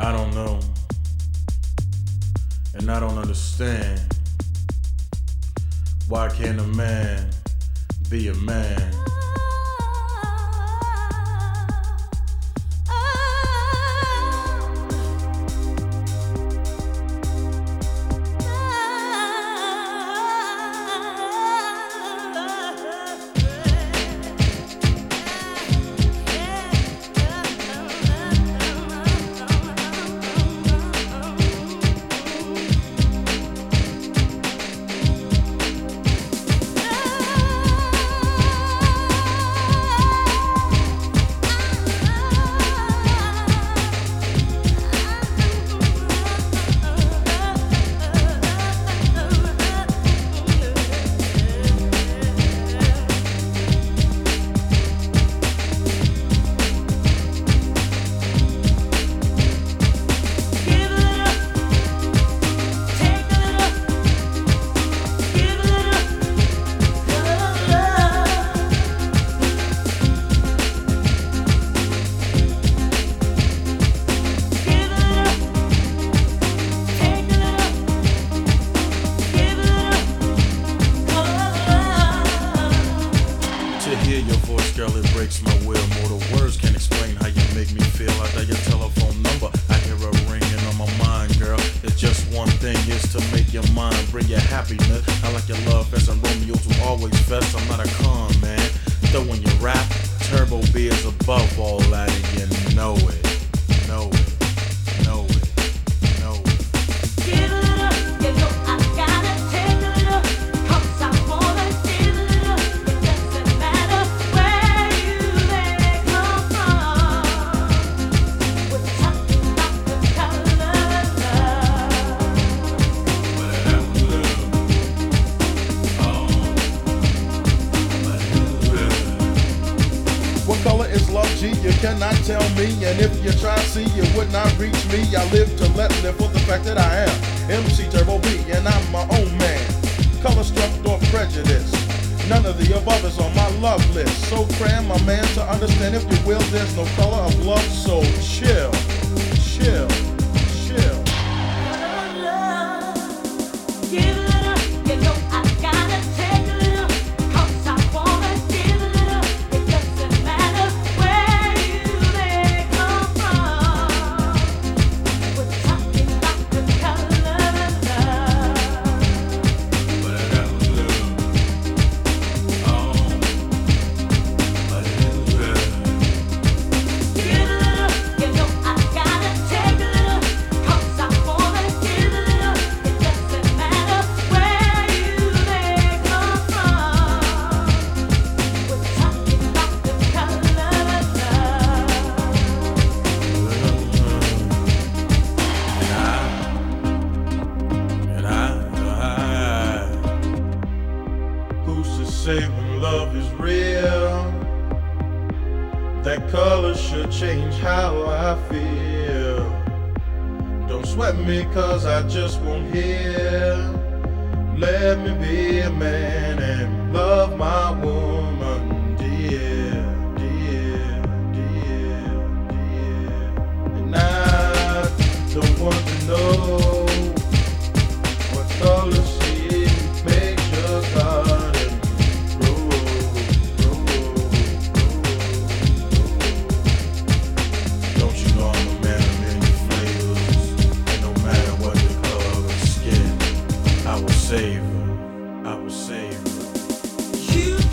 I don't know, and I don't understand. Why can't a man be a man? To hear your voice, girl, it breaks my will. Mortal words can't explain how you make me feel. I dial your telephone number, I hear a ringing on my mind, girl. It's just one thing, is to make your mind, bring your happiness. I like your love fest and Romeo's will always fest. I'm not a con, man. Though when you rap, Turbo B is above all that, and you know it, know it, know it, know it. Give it up, you know I gotta take it up, 'cause I wanna give it up. It doesn't matter where you may come from. We're talking about the color of love. What color is love, G? You cannot tell me. And if you try to see, you would not reach me. I live to let live for the fact that I am MC Turbo B, and I'm my own man. Color struck or prejudice. None of the above is on my love list. So cram, my man, to understand, if you will, there's no color of love. So chill, chill, chill. Color of love. Give it up, you know I gotta take it up, 'cause I wanna give it up. It doesn't matter where you may come from. We're talking about the color of love. Give it up, you know I gotta take it up, 'cause I wanna give it up. It doesn't matter where you may come from. We're talking about the color of Who's to say when love is real, that color should change how I feel? Don't sweat me, 'cause I just won't hear. Let me be a man and love my woman, dear, dear, dear, dear. And I don't want to know what color seed makes your garden grow, grow, grow. Don't you know I'm a man of many flavors, and no matter what the color of her skin, I will save her, I will save her. You